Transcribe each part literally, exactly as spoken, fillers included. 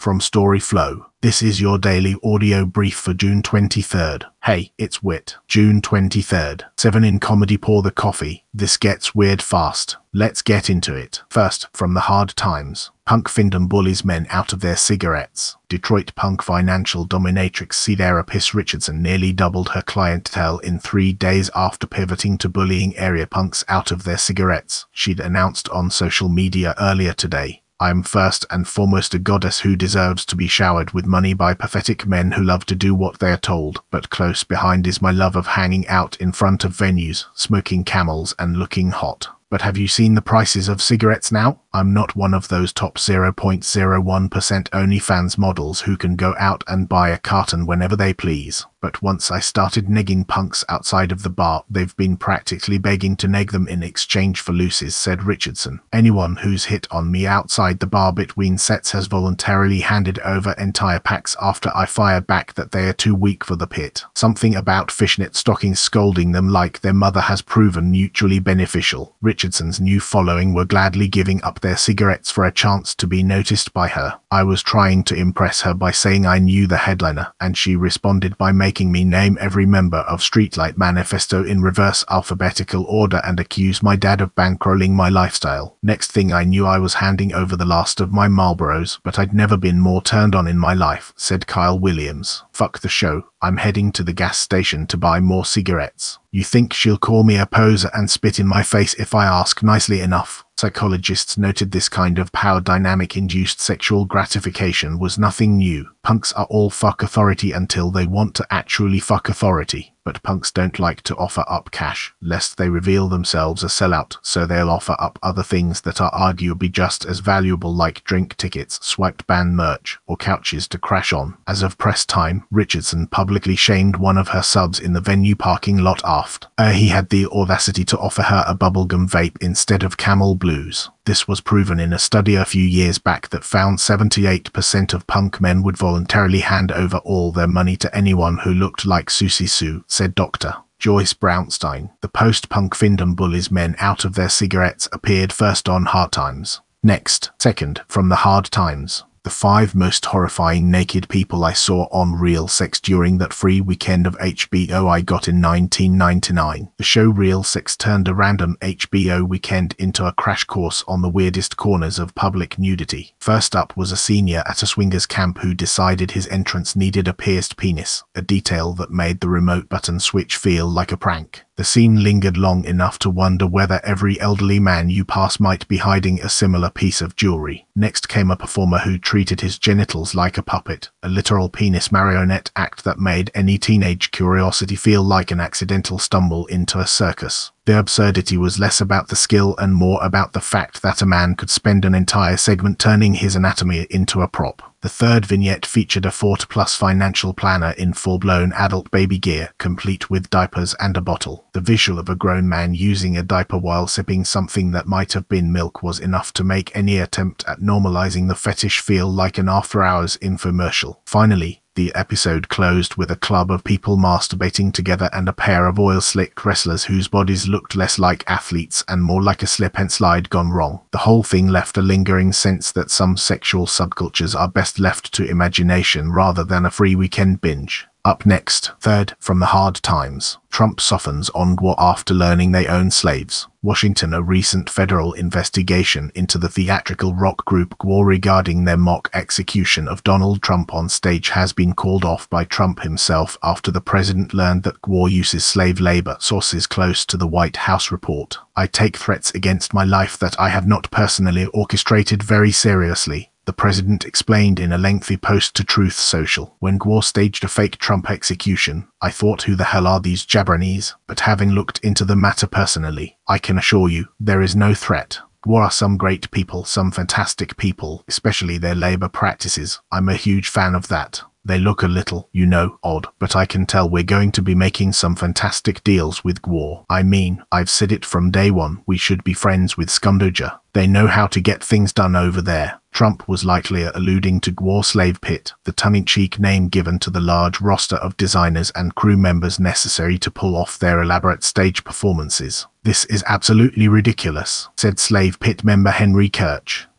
from Storyflow. This is your daily audio brief for June twenty-third. Hey, it's Wit. June twenty-third. seven in comedy pour the coffee. This gets weird fast. Let's get into it. First, from the Hard Times. Punk fandom bullies men out of their cigarettes. Detroit punk financial dominatrix Cedera Piss Richardson nearly doubled her clientele in three days after pivoting to bullying area punks out of their cigarettes. She'd announced on social media earlier today, "I'm first and foremost a goddess who deserves to be showered with money by pathetic men who love to do what they are told, but close behind is my love of hanging out in front of venues, smoking Camels and looking hot. But have you seen the prices of cigarettes now? I'm not one of those top zero point zero one percent OnlyFans models who can go out and buy a carton whenever they please. But once I started negging punks outside of the bar, they've been practically begging to neg them in exchange for looses," said Richardson. "Anyone who's hit on me outside the bar between sets has voluntarily handed over entire packs after I fired back that they are too weak for the pit. Something about fishnet stockings scolding them like their mother has proven mutually beneficial." Richardson's new following were gladly giving up their cigarettes for a chance to be noticed by her. "I was trying to impress her by saying I knew the headliner, and she responded by making me name every member of Streetlight Manifesto in reverse alphabetical order and accuse my dad of bankrolling my lifestyle. Next thing I knew I was handing over the last of my Marlboros, but I'd never been more turned on in my life," said Kyle Williams. "Fuck the show. I'm heading to the gas station to buy more cigarettes. You think she'll call me a poser and spit in my face if I ask nicely enough?" Psychologists noted this kind of power dynamic-induced sexual gratification was nothing new. Punks are all fuck authority until they want to actually fuck authority. But punks don't like to offer up cash, lest they reveal themselves a sellout, so they'll offer up other things that are arguably just as valuable, like drink tickets, swiped band merch, or couches to crash on. As of press time, Richardson publicly shamed one of her subs in the venue parking lot after uh, he had the audacity to offer her a bubblegum vape instead of Camel Blues. This was proven in a study a few years back that found seventy-eight percent of punk men would voluntarily hand over all their money to anyone who looked like Susie Sue, said Doctor Joyce Brownstein. The post-punk fandom bullies men out of their cigarettes appeared first on Hard Times. Next, second, from the Hard Times. The five most horrifying naked people I saw on Real Sex during that free weekend of H B O I got in nineteen ninety-nine. The show Real Sex turned a random H B O weekend into a crash course on the weirdest corners of public nudity. First up was a senior at a swingers camp who decided his entrance needed a pierced penis, a detail that made the remote button switch feel like a prank. The scene lingered long enough to wonder whether every elderly man you pass might be hiding a similar piece of jewelry. Next came a performer who treated his genitals like a puppet, a literal penis marionette act that made any teenage curiosity feel like an accidental stumble into a circus. The absurdity was less about the skill and more about the fact that a man could spend an entire segment turning his anatomy into a prop. The third vignette featured a Ford-plus financial planner in full-blown adult baby gear, complete with diapers and a bottle. The visual of a grown man using a diaper while sipping something that might have been milk was enough to make any attempt at normalizing the fetish feel like an after-hours infomercial. Finally, the episode closed with a club of people masturbating together and a pair of oil-slick wrestlers whose bodies looked less like athletes and more like a slip and slide gone wrong. The whole thing left a lingering sense that some sexual subcultures are best left to imagination rather than a free weekend binge. Up next, third, from the Hard Times. Trump softens on G W after learning they own slaves. Washington. A recent federal investigation into the theatrical rock group G W regarding their mock execution of Donald Trump on stage has been called off by Trump himself after the president learned that G W uses slave labor. Sources close to the White House report, "I take threats against my life that I have not personally orchestrated very seriously," the president explained in a lengthy post to Truth Social. "When G W staged a fake Trump execution, I thought, who the hell are these jabronis? But having looked into the matter personally, I can assure you, there is no threat. G W are some great people, some fantastic people, especially their labor practices. I'm a huge fan of that. They look a little, you know, odd, but I can tell we're going to be making some fantastic deals with G W. I mean, I've said it from day one, we should be friends with Scumdoja. They know how to get things done over there." Trump was likely alluding to G W Slave Pit, the tongue-in-cheek name given to the large roster of designers and crew members necessary to pull off their elaborate stage performances. "This is absolutely ridiculous," said Slave Pit member Henry Kirch.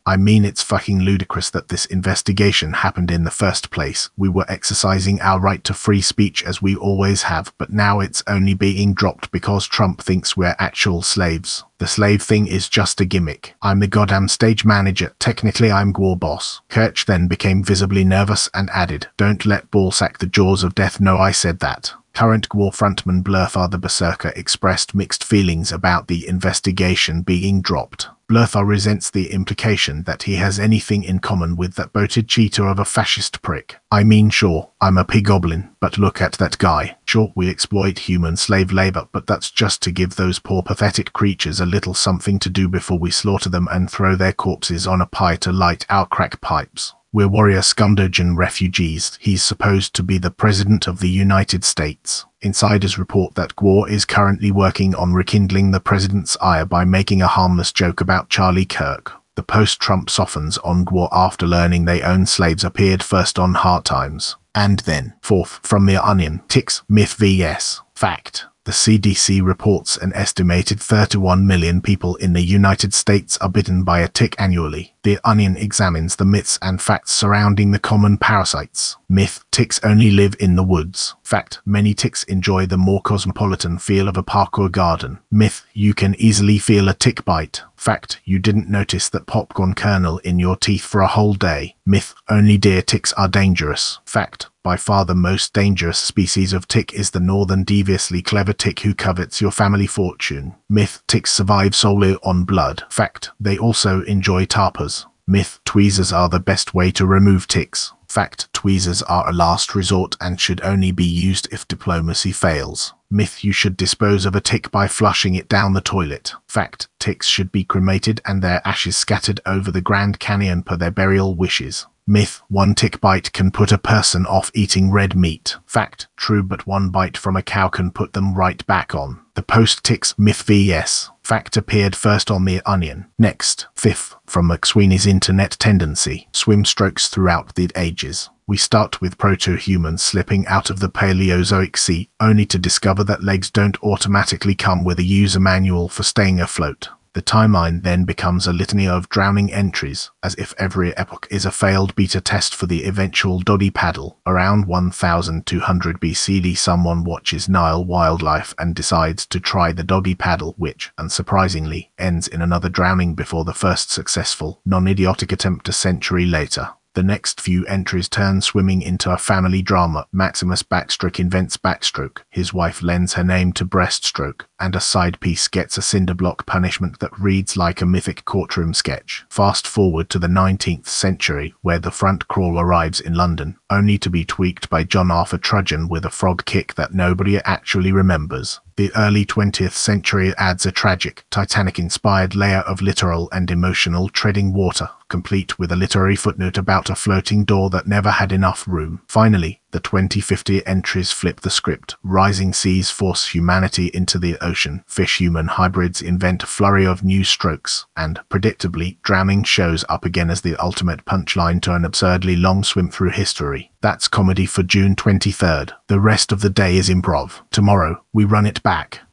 I mean, it's fucking ludicrous that this investigation happened in the first place. We were exercising our right to free speech as we always have, but now it's only being dropped because Trump thinks we're actual slaves. The slave thing is just a gimmick. I'm the goddamn stage manager. Technically, I'm Gwar boss. Kirch then became visibly nervous and added, "Don't let Ballsack the jaws of death know I said that." Current Gwar frontman Blurthar the Berserker expressed mixed feelings about the investigation being dropped. Blurthar resents the implication that he has anything in common with that bloated cheater of a fascist prick. I mean, sure, I'm a pig goblin, but look at that guy. Sure, we exploit human slave labor, but that's just to give those poor pathetic creatures a little something to do before we slaughter them and throw their corpses on a pyre to light our crack pipes. We're warrior scumdogen refugees. He's supposed to be the President of the United States. Insiders report that Gwar is currently working on rekindling the president's ire by making a harmless joke about Charlie Kirk. The post-Trump softens on Gwar after learning they own slaves appeared first on Hard Times. And then, fourth, from The Onion, ticks, myth versus fact. The C D C reports an estimated thirty-one million people in the United States are bitten by a tick annually. The Onion examines the myths and facts surrounding the common parasites. Myth: ticks only live in the woods. Fact: many ticks enjoy the more cosmopolitan feel of a park or garden. Myth: you can easily feel a tick bite. Fact: you didn't notice that popcorn kernel in your teeth for a whole day. Myth: only deer ticks are dangerous. Fact: by far the most dangerous species of tick is the northern deviously clever tick who covets your family fortune. Myth: ticks survive solely on blood. Fact: they also enjoy tarpers. Myth: tweezers are the best way to remove ticks. Fact: tweezers are a last resort and should only be used if diplomacy fails. Myth: you should dispose of a tick by flushing it down the toilet. Fact: ticks should be cremated and their ashes scattered over the Grand Canyon per their burial wishes. Myth: one tick bite can put a person off eating red meat. Fact: true, but one bite from a cow can put them right back on. The post-ticks myth versus fact appeared first on The Onion. Next, fifth, from McSweeney's Internet Tendency, swim strokes throughout the ages. We start with proto-humans slipping out of the Paleozoic Sea, only to discover that legs don't automatically come with a user manual for staying afloat. The timeline then becomes a litany of drowning entries, as if every epoch is a failed beta test for the eventual doddy paddle. Around one thousand two hundred B C D, someone watches Nile wildlife and decides to try the doddy paddle, which, unsurprisingly, ends in another drowning before the first successful, non-idiotic attempt a century later. The next few entries turn swimming into a family drama. Maximus Backstroke invents backstroke, his wife lends her name to breaststroke, and a side piece gets a cinderblock punishment that reads like a mythic courtroom sketch. Fast forward to the nineteenth century, where the front crawl arrives in London, only to be tweaked by John Arthur Trudgeon with a frog kick that nobody actually remembers. The early twentieth century adds a tragic, Titanic-inspired layer of literal and emotional treading water, complete with a literary footnote about a floating door that never had enough room. Finally, the twenty fifty entries flip the script. Rising seas force humanity into the ocean. Fish-human hybrids invent a flurry of new strokes. And, predictably, drowning shows up again as the ultimate punchline to an absurdly long swim through history. That's comedy for June twenty-third. The rest of the day is improv. Tomorrow, we run it back.